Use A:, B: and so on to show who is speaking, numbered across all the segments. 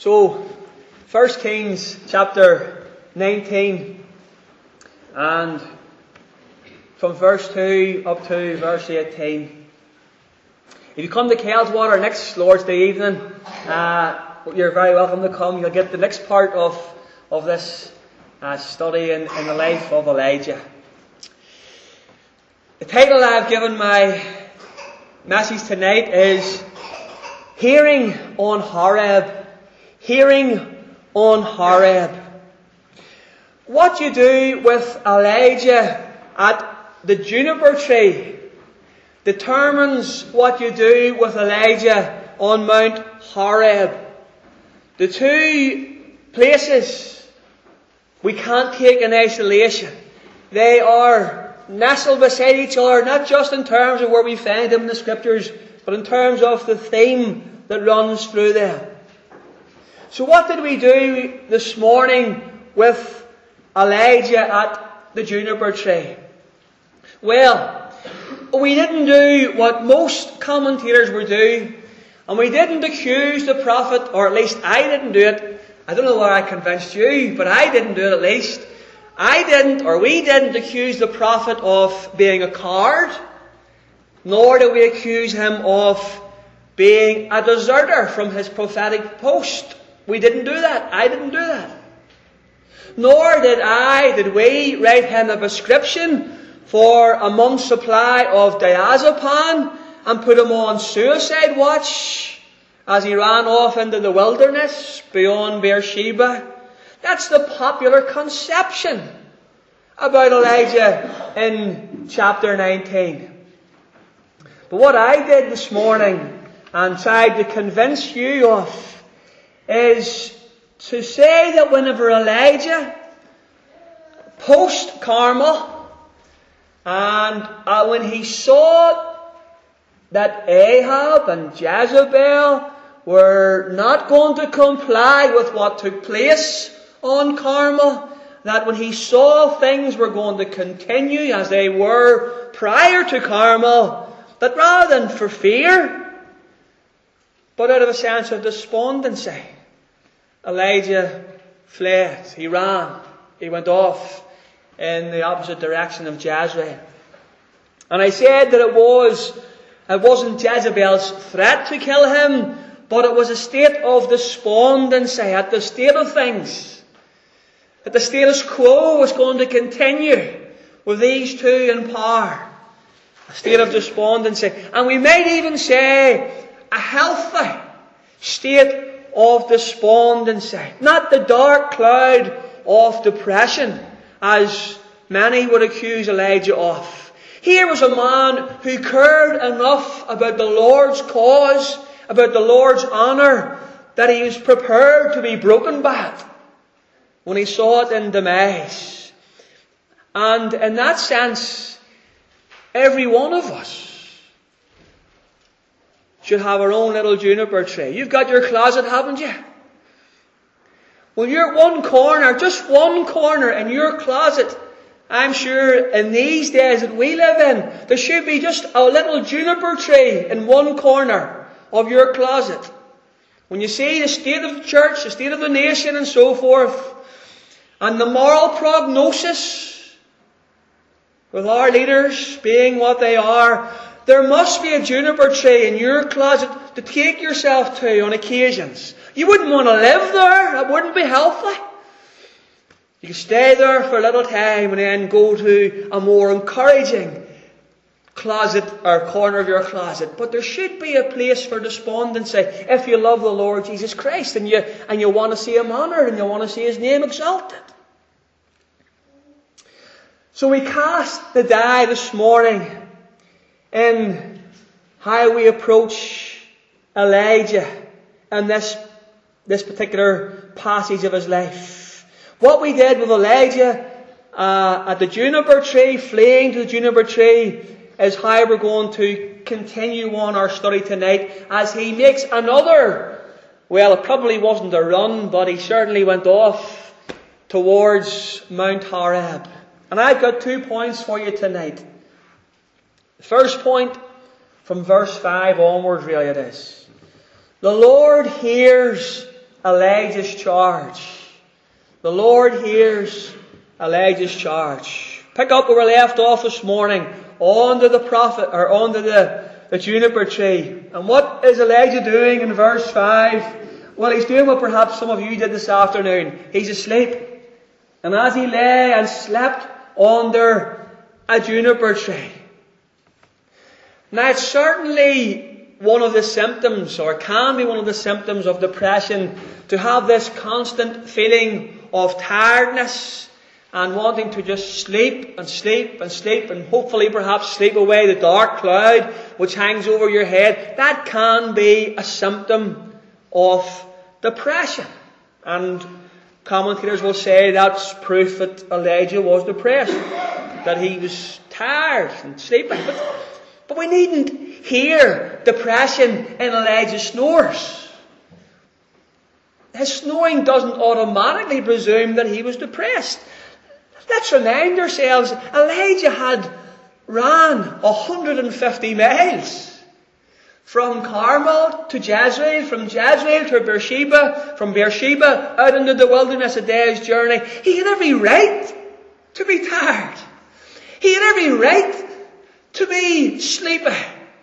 A: So, 1 Kings chapter 19, and from verse 2 up to verse 18. If you come to Kelswater next Lord's Day evening, you're very welcome to come. You'll get the next part of this study in the life of Elijah. The title I've given my message tonight is Hearing on Horeb. Hearing on Horeb. What you do with Elijah at the juniper tree determines what you do with Elijah on Mount Horeb. The two places we can't take in isolation. They are nestled beside each other, not just in terms of where we find them in the Scriptures, but in terms of the theme that runs through them. So what did we do this morning with Elijah at the juniper tree? Well, we didn't do what most commentators would do, and we didn't accuse the prophet, or at least I didn't do it. I don't know whether I convinced you, but I didn't do it at least. We didn't accuse the prophet of being a coward, nor did we accuse him of being a deserter from his prophetic post. We didn't do that. I didn't do that. Nor did we write him a prescription for a month's supply of diazepam and put him on suicide watch as he ran off into the wilderness beyond Beersheba. That's the popular conception about Elijah in chapter 19. But what I did this morning and tried to convince you of is to say that whenever Elijah, post-Carmel, and when he saw that Ahab and Jezebel were not going to comply with what took place on Carmel, that when he saw things were going to continue as they were prior to Carmel, that rather than for fear, but out of a sense of despondency, Elijah fled. He ran. He went off in the opposite direction of Jezreel. And I said that it wasn't Jezebel's threat to kill him, but it was a state of despondency at the state of things. That the status quo was going to continue with these two in power. A state of despondency. And we might even say a healthy state of despondency. Not the dark cloud of depression, as many would accuse Elijah of. Here was a man who cared enough about the Lord's cause, about the Lord's honour, that he was prepared to be broken by it when he saw it in demise. And in that sense, every one of us should have our own little juniper tree. You've got your closet, haven't you? Well, you're one corner, just one corner in your closet. I'm sure in these days that we live in, there should be just a little juniper tree in one corner of your closet. When you see the state of the church, the state of the nation and so forth, and the moral prognosis with our leaders being what they are, there must be a juniper tree in your closet to take yourself to on occasions. You wouldn't want to live there. That wouldn't be healthy. You could stay there for a little time and then go to a more encouraging closet or corner of your closet. But there should be a place for despondency if you love the Lord Jesus Christ and you want to see Him honoured and you want to see His name exalted. So we cast the die this morning in how we approach Elijah and this particular passage of his life. What we did with Elijah at the juniper tree, fleeing to the juniper tree, is how we're going to continue on our study tonight as he makes another, well, it probably wasn't a run, but he certainly went off towards Mount Horeb. And I've got 2 points for you tonight. The first point, from verse 5 onwards, really it is. The Lord hears Elijah's charge. The Lord hears Elijah's charge. Pick up where we left off this morning, onto the prophet, or onto the juniper tree. And what is Elijah doing in verse 5? Well, he's doing what perhaps some of you did this afternoon. He's asleep. And as he lay and slept under a juniper tree. Now, it's certainly one of the symptoms, or can be one of the symptoms of depression, to have this constant feeling of tiredness and wanting to just sleep and sleep and sleep and hopefully perhaps sleep away the dark cloud which hangs over your head. That can be a symptom of depression. And commentators will say that's proof that Elijah was depressed, that he was tired and sleeping. But we needn't hear depression in Elijah's snores. His snoring doesn't automatically presume that he was depressed. Let's remind ourselves, Elijah had ran 150 miles. From Carmel to Jezreel, from Jezreel to Beersheba, from Beersheba out into the wilderness, a day's journey. He had every right to be tired. He had every right to be sleepy.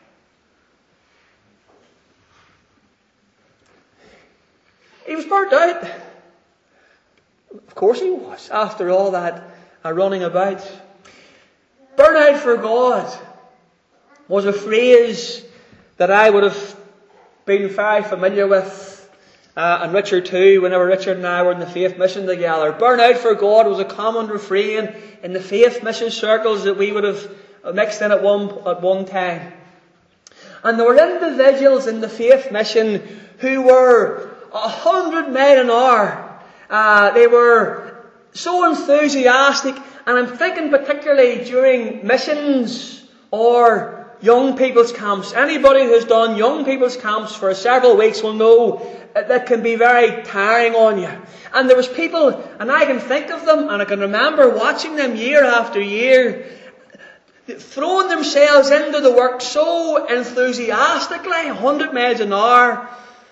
A: He was burnt out. Of course he was, after all that running about. Burnt out for God was a phrase that I would have been very familiar with, and Richard too, whenever Richard and I were in the faith mission together. Burn out for God was a common refrain in the faith mission circles that we would have mixed in at one time. And there were individuals in the faith mission who were 100 miles an hour. They were so enthusiastic, and I'm thinking particularly during missions or young people's camps. Anybody who's done young people's camps for several weeks will know that can be very tiring on you. And there was people, and I can think of them, and I can remember watching them year after year, throwing themselves into the work so enthusiastically, 100 miles an hour.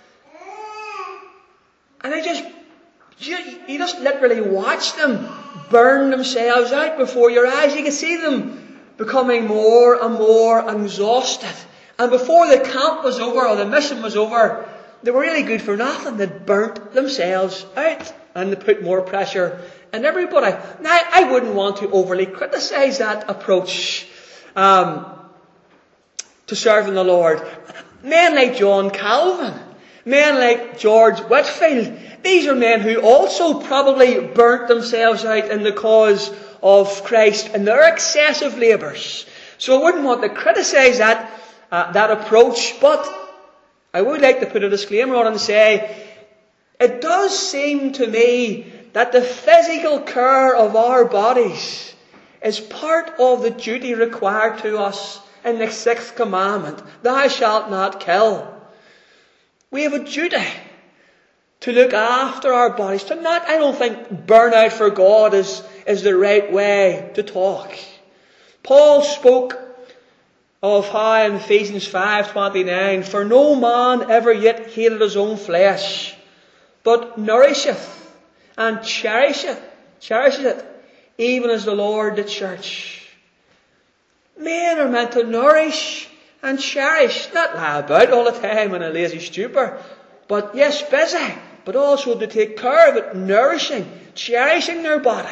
A: And you just literally watch them burn themselves out before your eyes. You can see them becoming more and more exhausted. And before the camp was over, or the mission was over, they were really good for nothing. They'd burnt themselves out, and they put more pressure on everybody. Now, I wouldn't want to overly criticise that approach to serving the Lord. Men like John Calvin, men like George Whitefield, these are men who also probably burnt themselves out in the cause of Christ in their excessive labours. So I wouldn't want to criticise that approach, but I would like to put a disclaimer on and say, it does seem to me that the physical care of our bodies is part of the duty required to us in the 6th commandment, thou shalt not kill. We have a duty to look after our bodies, to not, I don't think burnout for God is the right way to talk. Paul spoke of how in Ephesians 5:29, for no man ever yet hated his own flesh, but nourisheth and cherisheth it, even as the Lord the church. Men are meant to nourish and cherish, not lie about all the time in a lazy stupor, but yes, busy, but also to take care of it, nourishing, cherishing their body.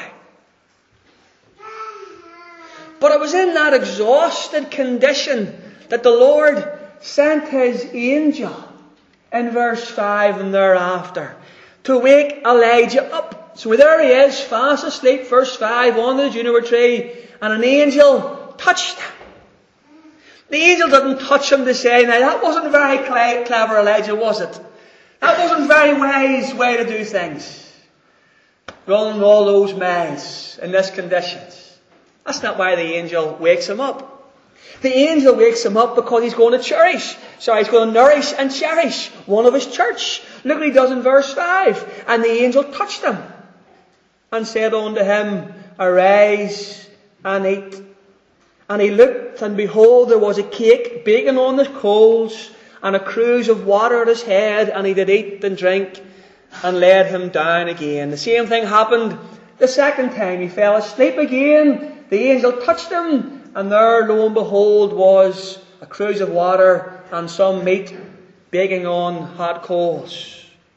A: But it was in that exhausted condition that the Lord sent His angel in verse 5 and thereafter to wake Elijah up. So there he is, fast asleep, verse 5, on the juniper tree, and an angel touched him. The angel didn't touch him to say, now that wasn't very clever, Elijah, was it? That wasn't a very wise way to do things. Running all those miles in this condition. That's not why the angel wakes him up. The angel wakes him up because he's going to he's going to nourish and cherish one of his church. Look what he does in verse 5. And the angel touched him and said unto him, arise and eat. And he looked, and behold, there was a cake baking on the coals, and a cruse of water at his head, and he did eat and drink, and laid him down again. The same thing happened the second time. He fell asleep again. The angel touched him, and there, lo and behold, was a cruse of water and some meat baking on hot coals.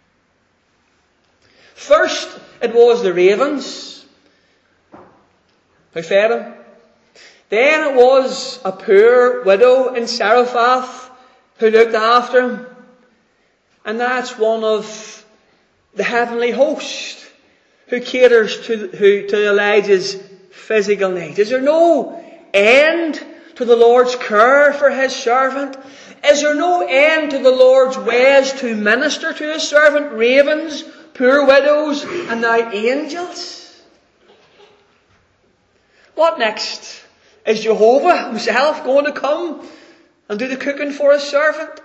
A: First, it was the ravens who fed him. Then it was a poor widow in Zarephath who looked after him. And that's one of the heavenly host who caters to Elijah's physical needs. Is there no end to the Lord's care for his servant? Is there no end to the Lord's ways to minister to his servant? Ravens, poor widows, and now angels. What next? Is Jehovah himself going to come and do the cooking for his servant?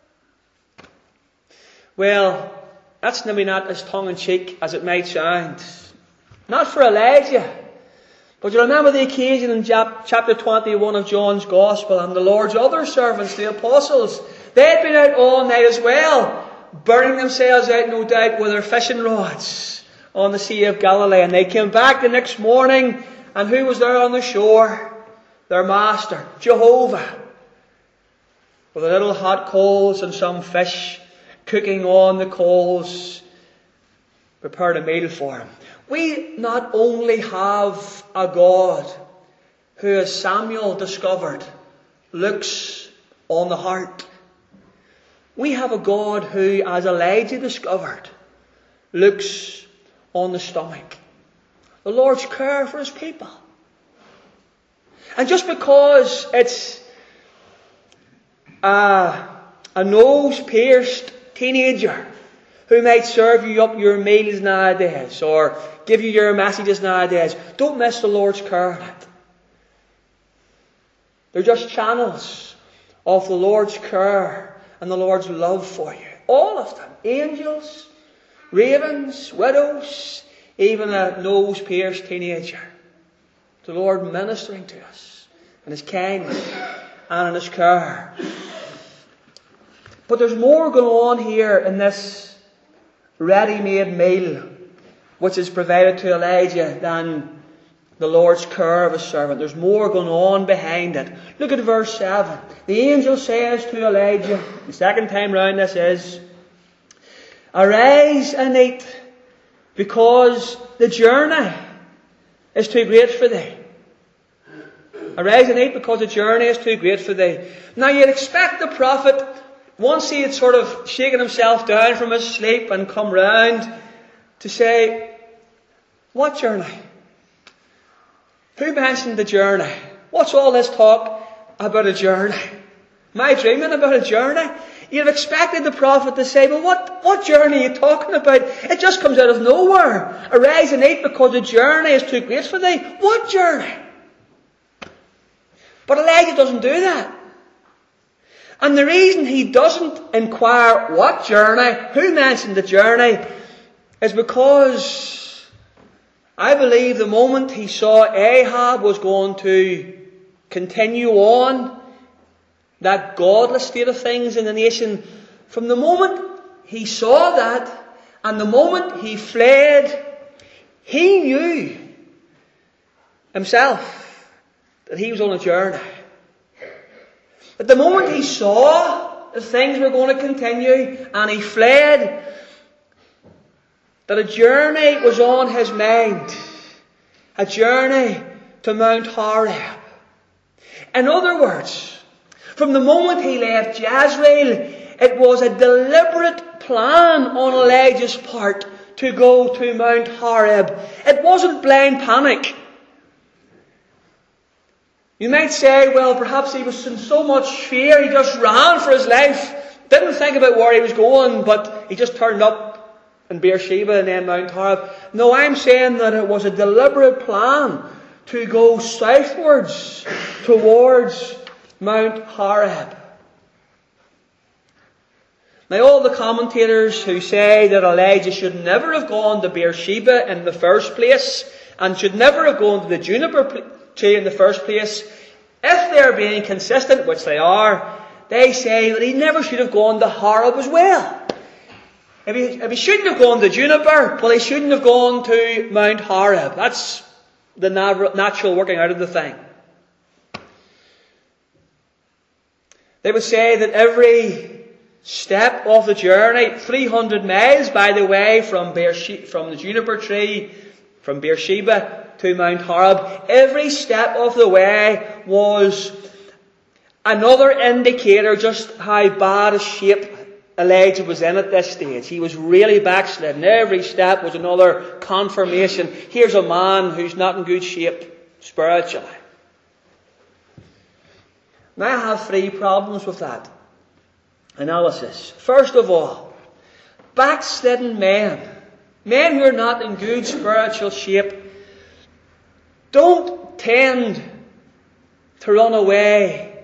A: Well, that's maybe not as tongue-in-cheek as it might sound. Not for Elijah. But you remember the occasion in chapter 21 of John's Gospel, and the Lord's other servants, the apostles, they had been out all night as well, burning themselves out, no doubt, with their fishing rods on the Sea of Galilee. And they came back the next morning, and who was there on the shore? Their master, Jehovah, with a little hot coals and some fish cooking on the coals, prepared a meal for him. We not only have a God who, as Samuel discovered, looks on the heart. We have a God who, as Elijah discovered, looks on the stomach. The Lord's care for his people. And just because it's a nose-pierced teenager who might serve you up your meals nowadays or give you your messages nowadays, don't miss the Lord's care in it. They're just channels of the Lord's care and the Lord's love for you. All of them. Angels, ravens, widows, even a nose-pierced teenager. The Lord ministering to us in his kindness and in his care. But there's more going on here in this ready-made meal which is provided to Elijah than the Lord's care of his servant. There's more going on behind it. Look at verse 7. The angel says to Elijah, the second time round this is, "Arise and eat, because the journey is too great for thee." Arise and eat, because the journey is too great for thee. Now you'd expect the prophet, once he had sort of shaken himself down from his sleep and come round, to say, what journey? Who mentioned the journey? What's all this talk about a journey? Am I dreaming about a journey? You'd have expected the prophet to say, well, what journey are you talking about? It just comes out of nowhere. Arise and eat, because the journey is too great for thee. What journey? But Elijah doesn't do that. And the reason he doesn't inquire what journey, who mentioned the journey, is because I believe the moment he saw Ahab was going to continue on that godless state of things in the nation, from the moment he saw that and the moment he fled, he knew himself that he was on a journey. At the moment he saw that things were going to continue and he fled, that a journey was on his mind. A journey to Mount Horeb. In other words, from the moment he left Jezreel, it was a deliberate plan on Elijah's part to go to Mount Horeb. It wasn't blind panic. You might say, well, perhaps he was in so much fear, he just ran for his life, didn't think about where he was going, but he just turned up in Beersheba and then Mount Horeb. No, I'm saying that it was a deliberate plan to go southwards towards Mount Horeb. Now, all the commentators who say that Elijah should never have gone to Beersheba in the first place and should never have gone to the juniper tree in the first place, if they're being consistent, which they are, they say that he never should have gone to Horeb as well. If he shouldn't have gone to Juniper, well, he shouldn't have gone to Mount Horeb. That's the natural working out of the thing. They would say that every step of the journey, 300 miles, by the way, from the juniper tree, from Beersheba to Mount Horeb, every step of the way was another indicator just how bad a shape Elijah was in at this stage. He was really backslidden. Every step was another confirmation. Here's a man who's not in good shape spiritually. Now I have three problems with that analysis. First of all, backslidden men who are not in good spiritual shape, don't tend to run away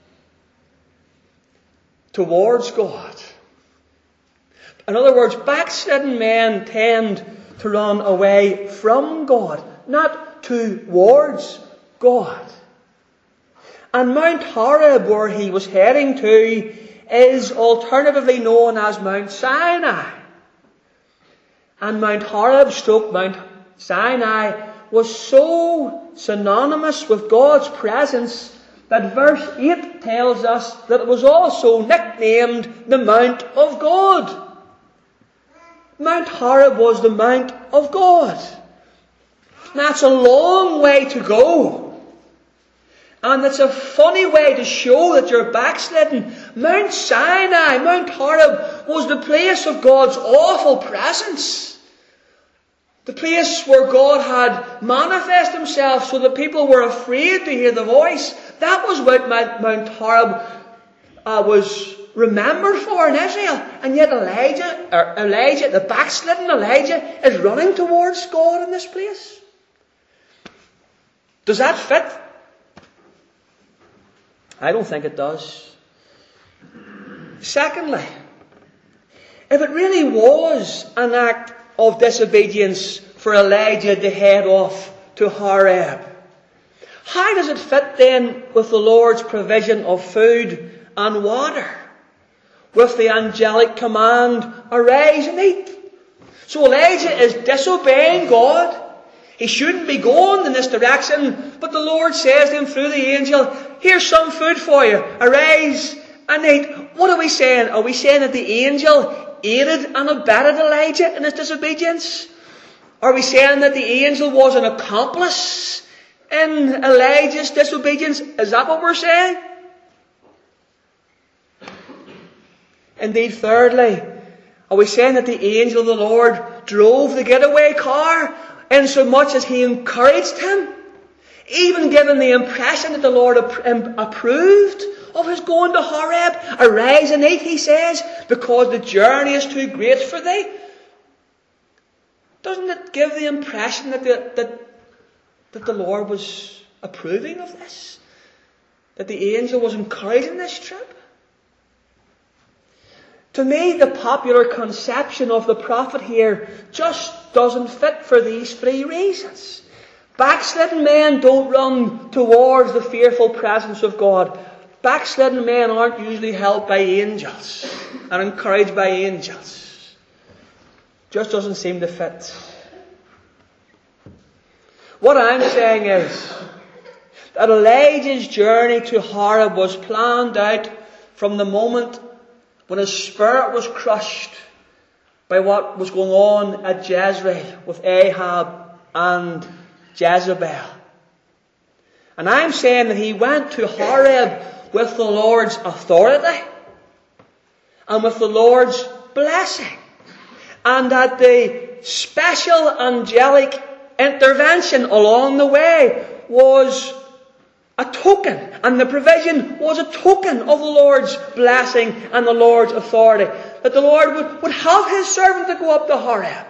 A: towards God. In other words, backslidden men tend to run away from God, not towards God. And Mount Horeb, where he was heading to, is alternatively known as Mount Sinai. And Mount Horeb / Mount Sinai was so synonymous with God's presence that verse 8 tells us that it was also nicknamed the Mount of God. Mount Horeb was the Mount of God. Now it's a long way to go. And it's a funny way to show that you're backslidden. Mount Sinai, Mount Horeb, was the place of God's awful presence. The place where God had manifested himself so that people were afraid to hear the voice. That was what Mount Horeb was remembered for in Israel. And yet Elijah, the backslidden Elijah, is running towards God in this place. Does that fit? I don't think it does. Secondly, if it really was an act of disobedience for Elijah to head off to Horeb, how does it fit then with the Lord's provision of food and water? With the angelic command, arise and eat. So Elijah is disobeying God. He shouldn't be going in this direction, but the Lord says to him through the angel, here's some food for you. Arise and eat. What are we saying? Are we saying that the angel aided and abetted Elijah in his disobedience? Are we saying that the angel was an accomplice in Elijah's disobedience? Is that what we're saying? Indeed, thirdly, are we saying that the angel of the Lord drove the getaway car insomuch as he encouraged him, even given the impression that the Lord approved of his going to Horeb? Arise and eat, he says, because the journey is too great for thee. Doesn't it give the impression that the Lord was approving of this? That the angel was encouraging this trip? To me, the popular conception of the prophet here just doesn't fit for these three reasons. Backslidden men don't run towards the fearful presence of God. Backslidden men aren't usually helped by angels and encouraged by angels. Just doesn't seem to fit. What I'm saying is that Elijah's journey to Horeb was planned out from the moment when his spirit was crushed by what was going on at Jezreel with Ahab and Jezebel. And I'm saying that he went to Horeb with the Lord's authority and with the Lord's blessing. And that the special angelic intervention along the way was a token, and the provision was a token of the Lord's blessing and the Lord's authority. That the Lord would have his servant to go up to Horeb.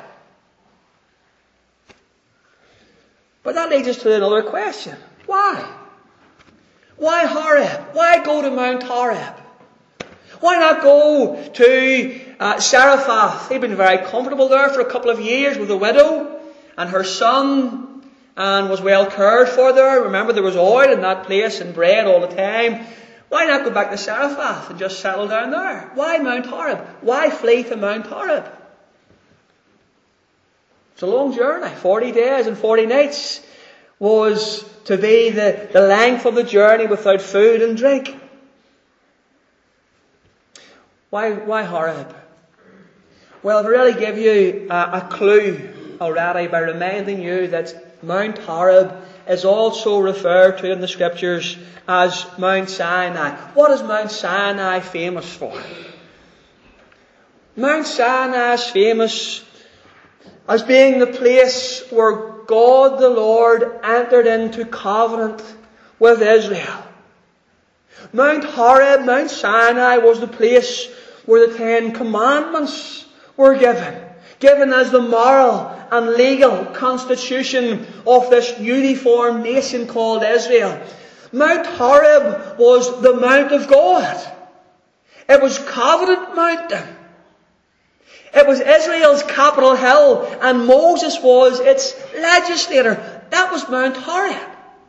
A: But that leads us to another question. Why? Why Horeb? Why go to Mount Horeb? Why not go to Zarephath? He'd been very comfortable there for a couple of years with a widow and her son, and was well cared for there. Remember, there was oil in that place and bread all the time. Why not go back to Zarephath and just settle down there? Why Mount Horeb? Why flee to Mount Horeb? It's a long journey. 40 days and 40 nights was to be the length of the journey without food and drink. Why Horeb? Well, I've really give you a clue already by reminding you that Mount Horeb is also referred to in the Scriptures as Mount Sinai. What is Mount Sinai famous for? Mount Sinai is famous as being the place where God the Lord entered into covenant with Israel. Mount Horeb, Mount Sinai, was the place where the 10 Commandments were given as the moral and legal constitution of this uniform nation called Israel. Mount Horeb was the Mount of God. It was Covenant Mountain. It was Israel's capital hill, and Moses was its legislator. That was Mount Horeb.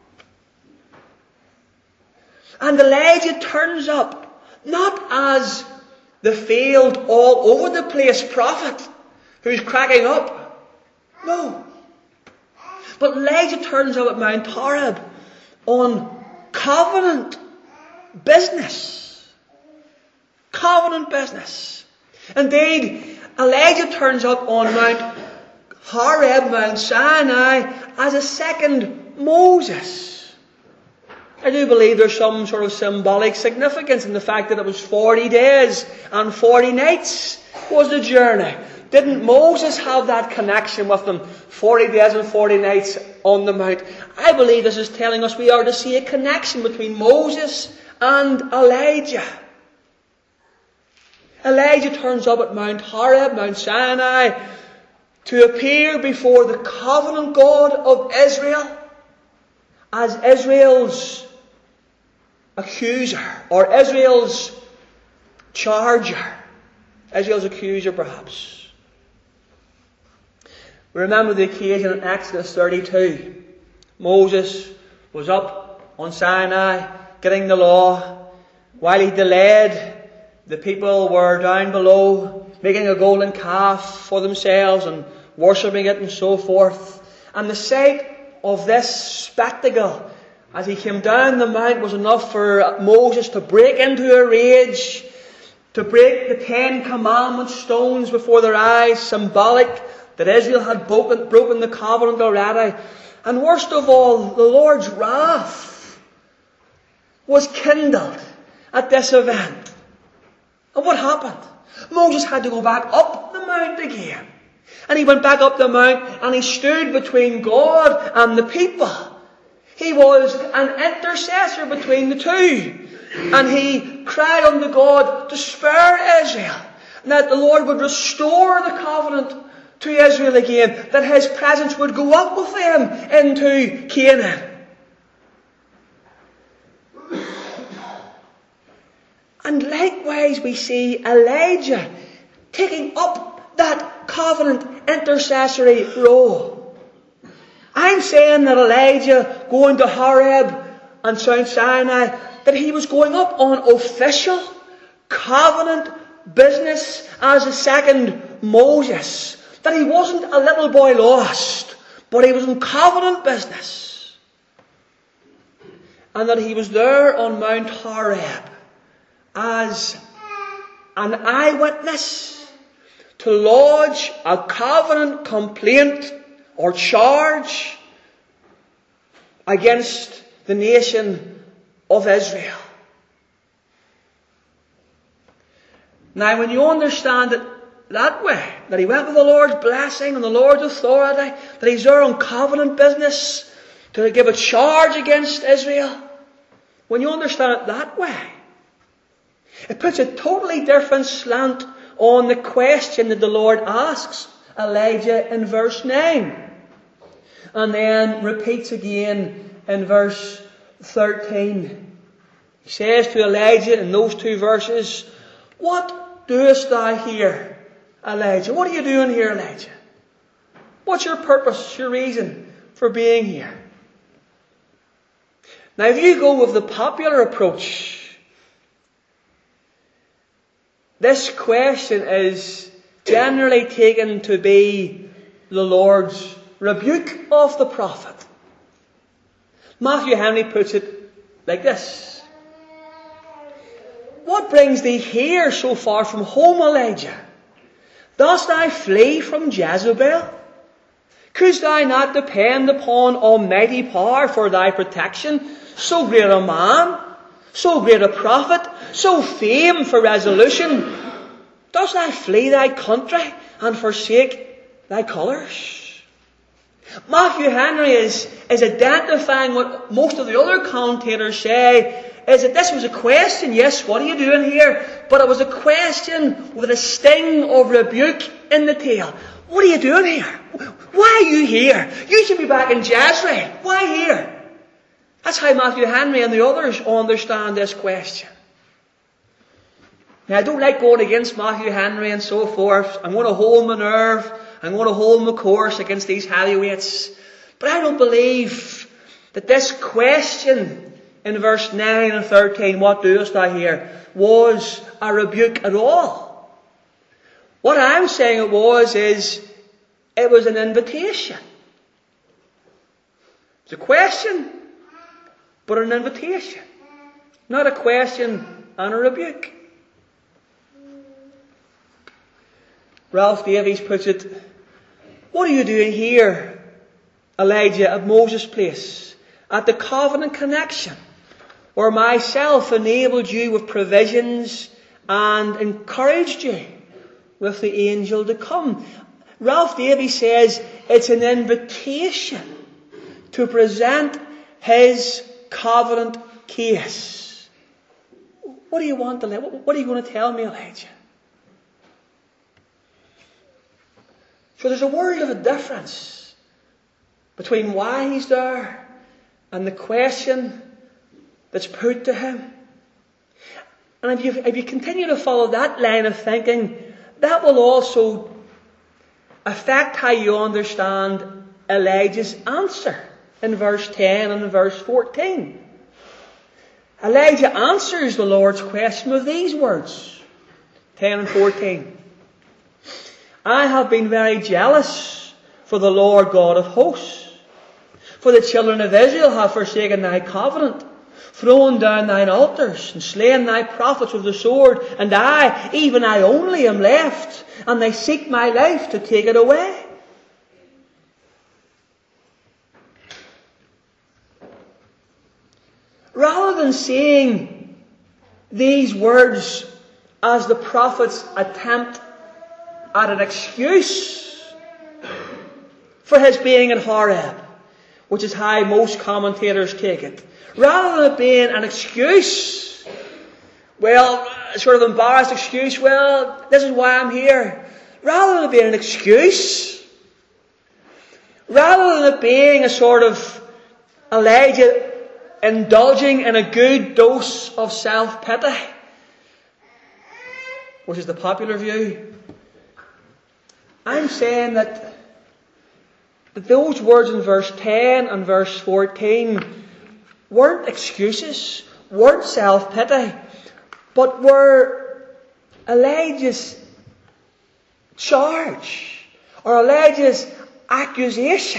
A: And Elijah turns up, not as the failed all over the place prophet who's cracking up. No. But Elijah turns up at Mount Horeb on covenant business. Covenant business. Indeed, Elijah turns up on Mount Horeb, Mount Sinai, as a second Moses. I do believe there's some sort of symbolic significance in the fact that it was 40 days and 40 nights was the journey. Didn't Moses have that connection with them? 40 days and 40 nights on the mount. I believe this is telling us we are to see a connection between Moses and Elijah. Elijah turns up at Mount Horeb, Mount Sinai, to appear before the covenant God of Israel as Israel's accuser, or Israel's charger. Israel's accuser, perhaps. We remember the occasion in Exodus 32. Moses was up on Sinai getting the law. While he delayed, the people were down below making a golden calf for themselves and worshipping it and so forth. And the sight of this spectacle as he came down the mount was enough for Moses to break into a rage, to break the 10 Commandment stones before their eyes, symbolic that Israel had broken the covenant already. And worst of all, the Lord's wrath was kindled at this event. And what happened? Moses had to go back up the mount again. And he went back up the mount and he stood between God and the people. He was an intercessor between the two. And he cried unto God to spare Israel. And that the Lord would restore the covenant to Israel again. That His presence would go up with them into Canaan. And likewise we see Elijah taking up that covenant intercessory role. I'm saying that Elijah going to Horeb and Mount Sinai, that he was going up on official covenant business as a second Moses. That he wasn't a little boy lost, but he was in covenant business. And that he was there on Mount Horeb as an eyewitness to lodge a covenant complaint or charge against the nation of Israel. Now, when you understand it that way, that he went with the Lord's blessing and the Lord's authority, that he's there on covenant business to give a charge against Israel, when you understand it that way, it puts a totally different slant on the question that the Lord asks Elijah in verse 9. And then repeats again in verse 13. He says to Elijah in those two verses, "What doest thou here, Elijah?" What are you doing here, Elijah? What's your purpose, your reason for being here? Now, if you go with the popular approach, this question is generally taken to be the Lord's rebuke of the prophet. Matthew Henry puts it like this: "What brings thee here so far from home, Elijah? Dost thou flee from Jezebel? Couldst thou not depend upon almighty power for thy protection? So great a man, so great a prophet, so famed for resolution. Dost thou flee thy country and forsake thy colours?" Matthew Henry is identifying what most of the other commentators say, is that this was a question. Yes, what are you doing here? But it was a question with a sting of rebuke in the tail. What are you doing here? Why are you here? You should be back in Jezreel. Why here? That's how Matthew Henry and the others understand this question. Now, I don't like going against Matthew Henry and so forth. I'm going to hold my nerve. I'm going to hold my course against these heavyweights. But I don't believe that this question in verse 9 and 13, "What doest thou here?" was a rebuke at all. What I'm saying it was an invitation. It's a question, but an invitation. Not a question and a rebuke. Ralph Davies puts it, "What are you doing here, Elijah, at Moses' place, at the covenant connection, where myself enabled you with provisions and encouraged you with the angel to come?" Ralph Davies says it's an invitation to present his covenant case. What do you want, Elijah? What are you going to tell me, Elijah? So there's a world of a difference between why he's there and the question that's put to him. And if you continue to follow that line of thinking, that will also affect how you understand Elijah's answer in verse 10 and in verse 14. Elijah answers the Lord's question with these words, 10 and 14. "I have been very jealous for the Lord God of hosts. For the children of Israel have forsaken thy covenant, thrown down thine altars, and slain thy prophets with the sword. And I, even I only, am left, and they seek my life to take it away." Rather than seeing these words as the prophet's attempt at an excuse for his being in Horeb, which is how most commentators take it, rather than it being an excuse, well, sort of embarrassed excuse, well, this is why I'm here, rather than it being an excuse, rather than it being a sort of Elijah indulging in a good dose of self-pity, which is the popular view, I'm saying that those words in verse 10 and verse 14 weren't excuses, weren't self-pity, but were Elijah's charge, or Elijah's accusation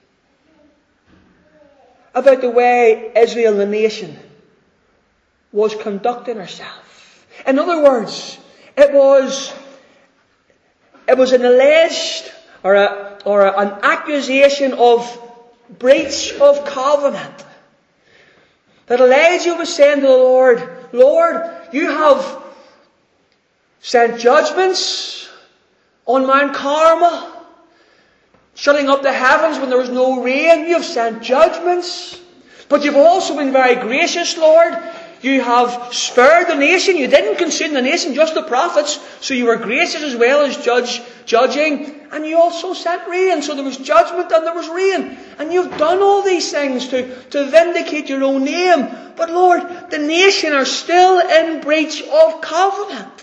A: about the way Israel, the nation, was conducting herself. In other words, it was an alleged or an accusation of breach of covenant. That Elijah was saying to the Lord, "Lord, you have sent judgments on Mount Carmel, shutting up the heavens when there was no rain. You have sent judgments. But you've also been very gracious, Lord. You have spared the nation. You didn't consume the nation, just the prophets. So you were gracious as well as judging. And you also sent rain. So there was judgment and there was rain. And you've done all these things to vindicate your own name. But Lord, the nation are still in breach of covenant."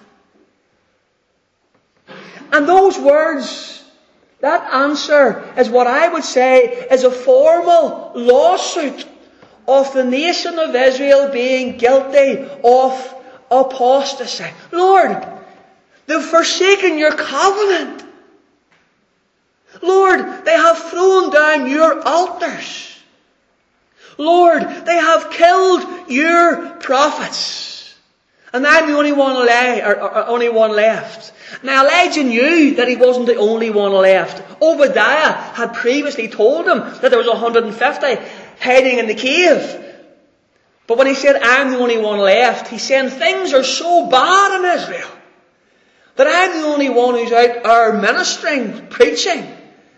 A: And those words, that answer, is what I would say is a formal lawsuit of the nation of Israel being guilty of apostasy. Lord, they've forsaken your covenant. Lord, they have thrown down your altars. Lord, they have killed your prophets. And I'm the only one left. Now Elijah knew that he wasn't the only one left. Obadiah had previously told him that there was 150 hiding in the cave. But when he said, I'm the only one left, he's saying things are so bad in Israel that I'm the only one who's out there ministering, preaching.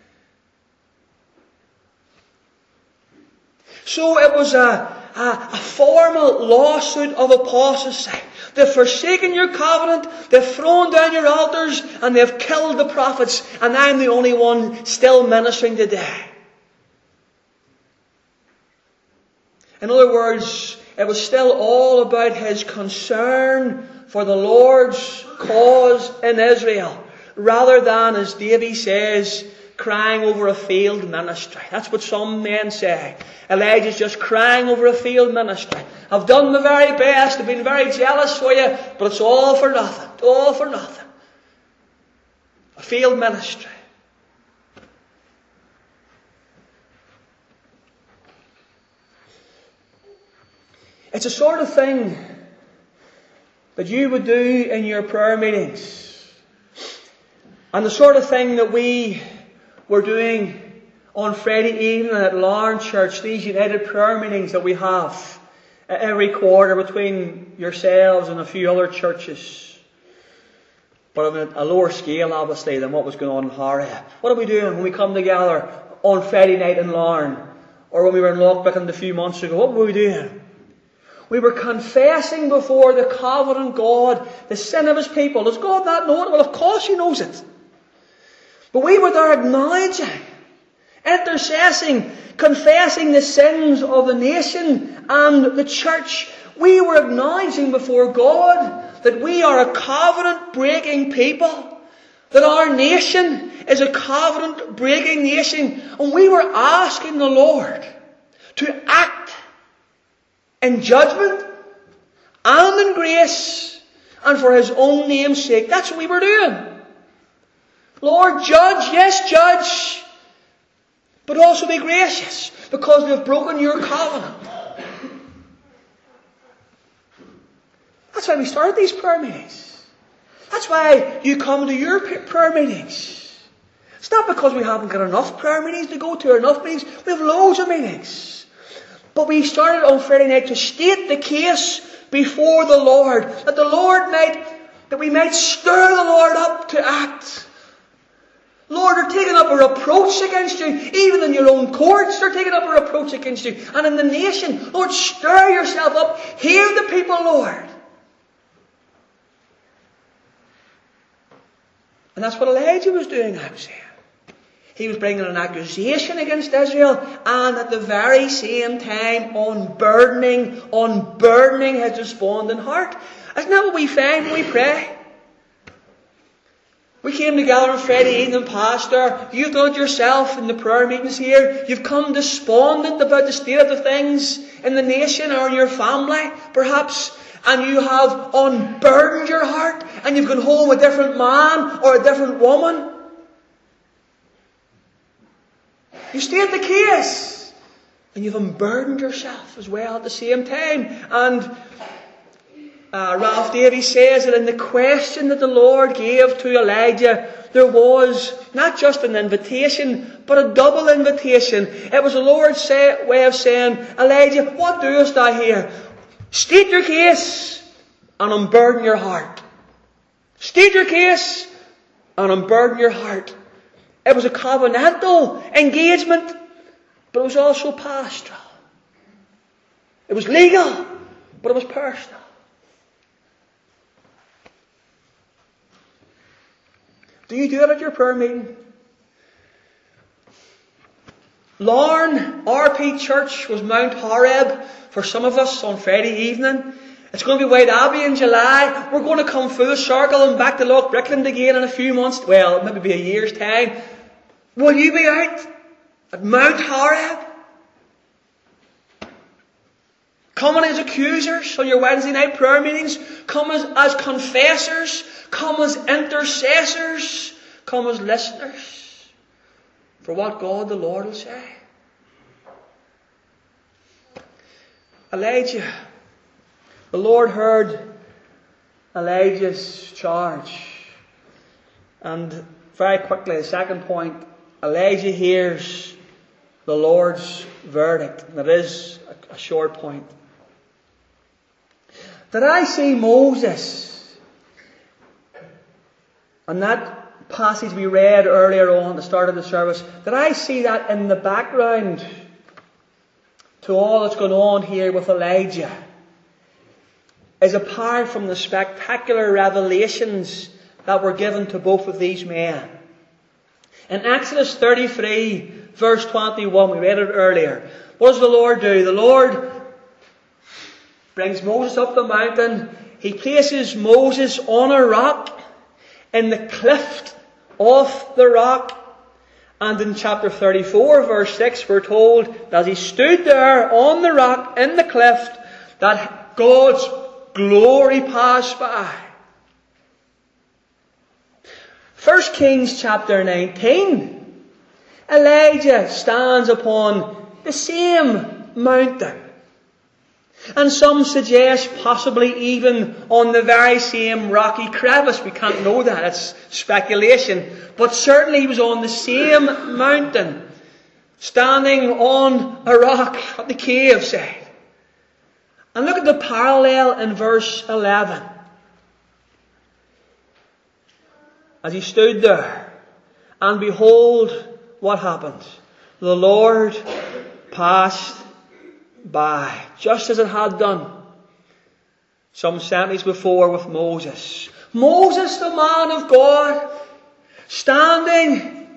A: So it was a formal lawsuit of apostasy. They've forsaken your covenant, they've thrown down your altars, and they've killed the prophets, and I'm the only one still ministering today. In other words, it was still all about his concern for the Lord's cause in Israel, rather than, as Davy says, crying over a failed ministry. That's what some men say. Elijah's just crying over a failed ministry. I've done my very best, I've been very jealous for you, but it's all for nothing. It's all for nothing. A failed ministry. It's a sort of thing that you would do in your prayer meetings. And the sort of thing that we were doing on Friday evening at Larne Church, these united prayer meetings that we have every quarter between yourselves and a few other churches. But on a lower scale, obviously, than what was going on in Horeb. What are we doing when we come together on Friday night in Larne? Or when we were in Lochbicken a few months ago? What were we doing? We were confessing before the covenant God the sin of his people. Does God not know it? Well, of course he knows it. But we were there acknowledging, intercessing, confessing the sins of the nation and the church. We were acknowledging before God that we are a covenant-breaking people. That our nation is a covenant-breaking nation. And we were asking the Lord to act in judgment and in grace and for his own name's sake. That's what we were doing. Lord, judge, yes, judge, but also be gracious because we have broken your covenant. That's why we started these prayer meetings. That's why you come to your prayer meetings. It's not because we haven't got enough prayer meetings to go to or enough meetings. We have loads of meetings. But we started on Friday night to state the case before the Lord, that we might stir the Lord up to act. Lord, they're taking up a reproach against you. Even in your own courts, they're taking up a reproach against you. And in the nation, Lord, stir yourself up. Hear the people, Lord. And that's what Elijah was doing, I was saying. He was bringing an accusation against Israel, and at the very same time unburdening his despondent heart. Isn't that what we find when we pray? We came together on Friday evening, Pastor. You've done it yourself in the prayer meetings here. You've come despondent about the state of the things in the nation or in your family, perhaps. And you have unburdened your heart, and you've gone home a different man or a different woman. You state the case, and you've unburdened yourself as well at the same time. And Ralph Davies says that in the question that the Lord gave to Elijah, there was not just an invitation, but a double invitation. It was the Lord's way of saying, Elijah, what doest thou here? State your case and unburden your heart. State your case and unburden your heart. It was a covenantal engagement, but it was also pastoral. It was legal, but it was personal. Do you do it at your prayer meeting? Larne RP Church was Mount Horeb for some of us on Friday evening. It's going to be White Abbey in July. We're going to come full circle and back to Lochbrickland again in a few months. Well, maybe be a year's time. Will you be out at Mount Horeb? Coming as accusers on your Wednesday night prayer meetings. Come as confessors. Come as intercessors. Come as listeners. for what God the Lord will say. Elijah. The Lord heard Elijah's charge. And very quickly, the second point, Elijah hears the Lord's verdict. That is a short point. Did I see Moses? And that passage we read earlier on at the start of the service, did I see that in the background to all that's going on here with Elijah? Is apart from the spectacular revelations that were given to both of these men. In Exodus 33, verse 21, we read it earlier. What does the Lord do? The Lord brings Moses up the mountain. He places Moses on a rock, in the cleft of the rock. And in chapter 34, verse 6, we're told that as he stood there on the rock, in the cleft, that God's glory passed by. 1 Kings chapter 19. Elijah stands upon the same mountain. And some suggest possibly even on the very same rocky crevice. We can't know that. It's speculation. But certainly he was on the same mountain, standing on a rock at the cave side. And look at the parallel in verse 11. As he stood there, and behold, what happened? The Lord passed by, just as it had done some centuries before with Moses. Moses, the man of God, standing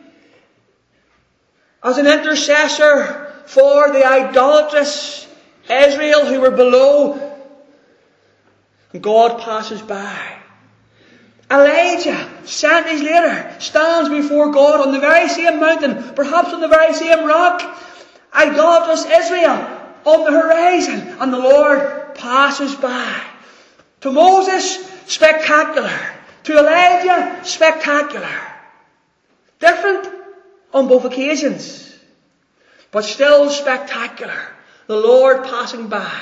A: as an intercessor for the idolatrous Israel who were below. And God passes by. Elijah, centuries later, stands before God on the very same mountain, perhaps on the very same rock. Idolatrous Israel on the horizon, and the Lord passes by. To Moses, spectacular. To Elijah, spectacular. Different on both occasions, but still spectacular. The Lord passing by.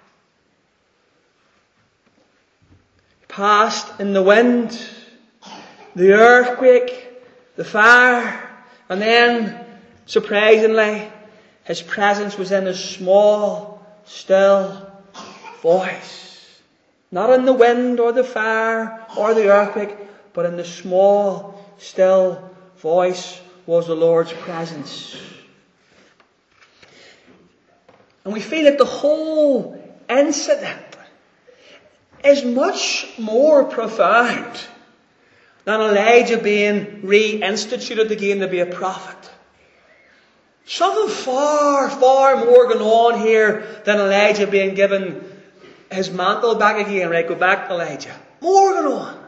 A: Passed in the wind, the earthquake, the fire, and then, surprisingly, his presence was in a small, still voice. Not in the wind or the fire or the earthquake, but in the small, still voice was the Lord's presence. And we feel that the whole incident is much more profound than Elijah being reinstituted again to be a prophet. Something far, far more going on here than Elijah being given his mantle back again. Right, go back to Elijah. More going on.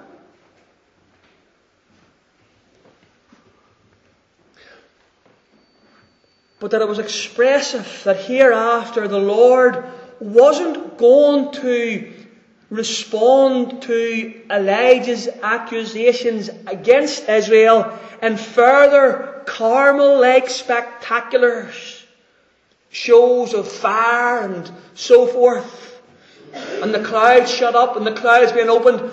A: But that it was expressive that hereafter the Lord wasn't going to respond to Elijah's accusations against Israel in further Carmel-like spectaculars, shows of fire and so forth, and the clouds shut up and the clouds being opened.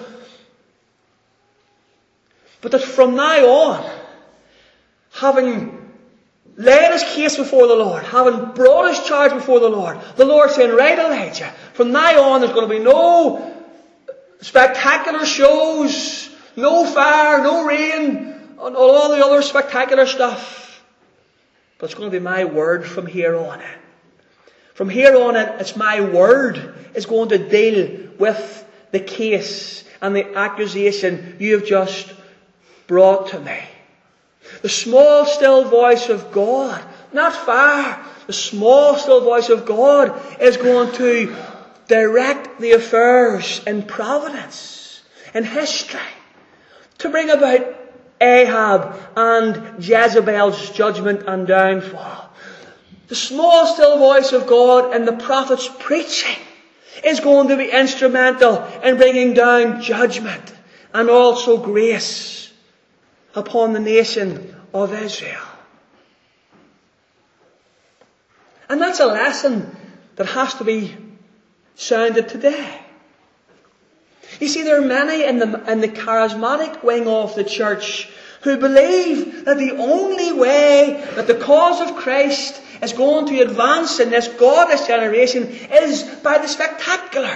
A: But that from now on, having laid his case before the Lord, having brought his charge before the Lord saying, right, Elijah, from now on there's going to be no spectacular shows, no fire, no rain, and all the other spectacular stuff. But it's going to be my word from here on in. From here on in, it's my word is going to deal with the case and the accusation you have just brought to me. The small, still voice of God, not fire, the small, still voice of God is going to direct the affairs in providence, in history, to bring about Ahab and Jezebel's judgment and downfall. The small, still voice of God in the prophet's preaching is going to be instrumental in bringing down judgment and also grace upon the nation of Israel. And that's a lesson that has to be sounded today. You see, there are many in the charismatic wing of the church who believe that the only way that the cause of Christ is going to advance in this godless generation is by the spectacular.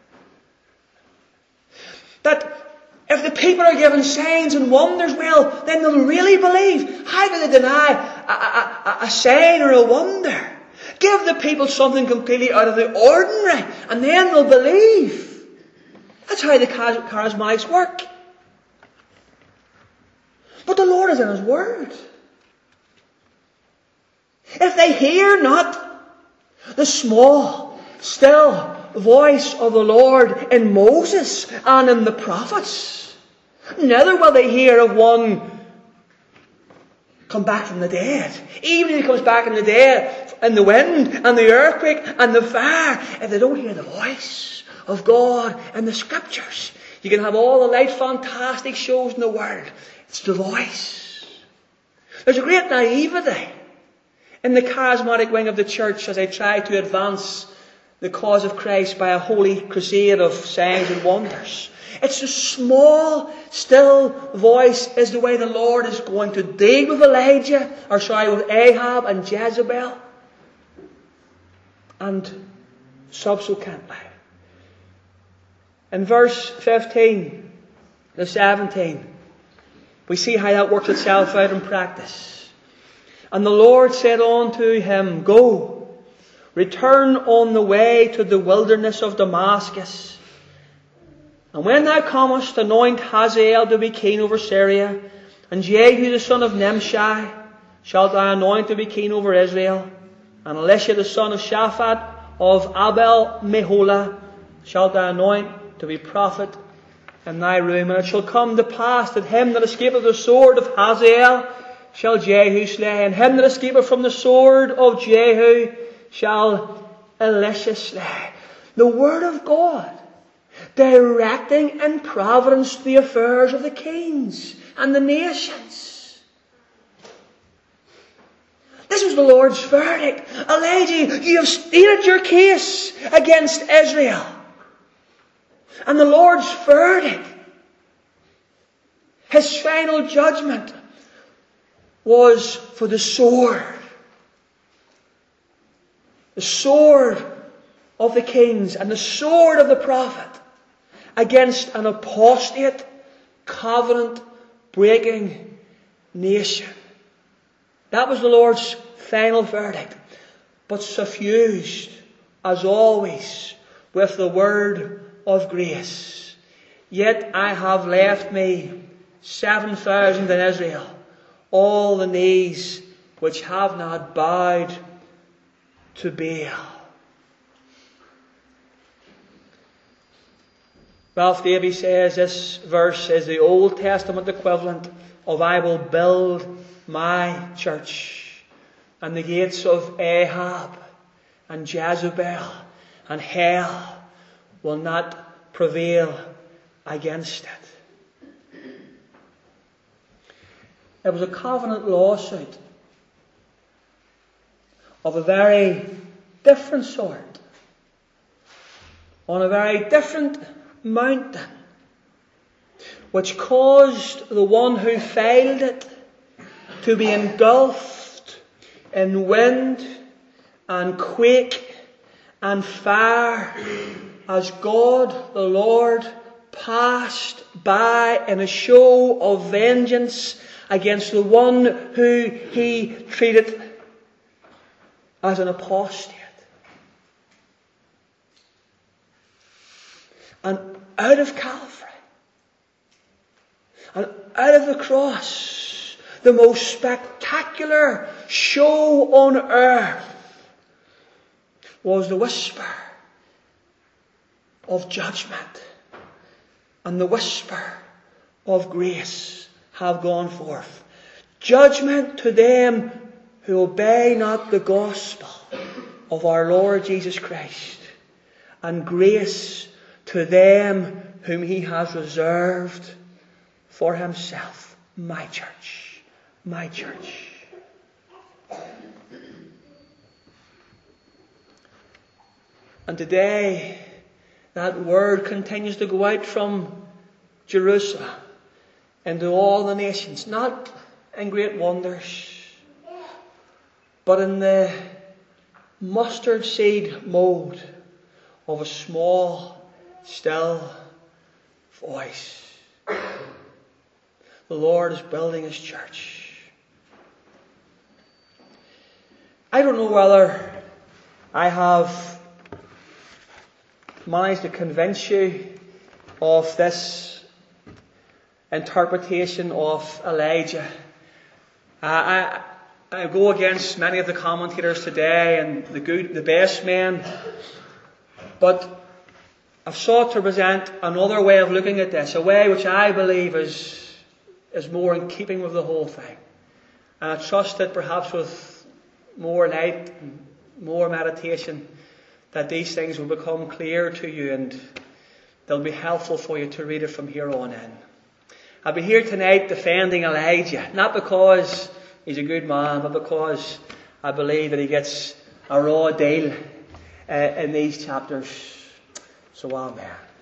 A: That if the people are given signs and wonders, well, then they'll really believe. How can they deny a sign or a wonder? Give the people something completely out of the ordinary, and then they'll believe. That's how the charismatics work. But the Lord is in His Word. If they hear not the small, still voice of the Lord in Moses and in the prophets, neither will they hear of one come back from the dead. Even if He comes back in the dead, in the wind and the earthquake and the fire, if they don't hear the voice of God in the Scriptures, you can have all the light fantastic shows in the world. It's the voice. There's a great naivety in the charismatic wing of the church as they try to advance the cause of Christ by a holy crusade of signs and wonders. It's the small, still voice is the way the Lord is going to deal with with Ahab and Jezebel. And subsequently. In verse 15 to 17, we see how that works itself out in practice. And the Lord said unto him, Go, return on the way to the wilderness of Damascus. And when thou comest, anoint Hazael to be king over Syria, and Jehu the son of Nimshi shalt thou anoint to be king over Israel, and Elisha the son of Shaphat of Abel Meholah shalt thou anoint to be prophet in thy room. And it shall come to pass that him that escapeth the sword of Hazael shall Jehu slay, and him that escapeth from the sword of Jehu shall Elisha slay. The Word of God directing in providence the affairs of the kings and the nations. This was the Lord's verdict. Elijah, you have stated your case against Israel. And the Lord's verdict, His final judgment, was for the sword. The sword of the kings and the sword of the prophet against an apostate, covenant-breaking nation. That was the Lord's final verdict, but suffused, as always, with the word of grace. Yet I have left me 7,000 in Israel, all the knees which have not bowed to Baal. Ralph Davy says this verse is the Old Testament equivalent of I will build my church, and the gates of Ahab and Jezebel and hell will not prevail against it. It was a covenant lawsuit of a very different sort, on a very different mountain, which caused the one who filed it to be engulfed in wind and quake and fire as God the Lord passed by in a show of vengeance against the one who He treated as an apostate. And out of Calvary, and out of the cross, the most spectacular show on earth was the whisper of judgment and the whisper of grace have gone forth. Judgment to them who obey not the gospel of our Lord Jesus Christ, and grace to them whom He has reserved for Himself. My church. My church. And today, that word continues to go out from Jerusalem into all the nations, not in great wonders, but in the mustard seed mode of a small, still voice. The Lord is building His church. I don't know whether I have managed to convince you of this interpretation of Elijah. I go against many of the commentators today and the best men, but I've sought to present another way of looking at this, a way which I believe is more in keeping with the whole thing. And I trust that perhaps with more light and more meditation, that these things will become clear to you and they'll be helpful for you to read it from here on in. I'll be here tonight defending Elijah, not because he's a good man, but because I believe that he gets a raw deal in these chapters. So amen.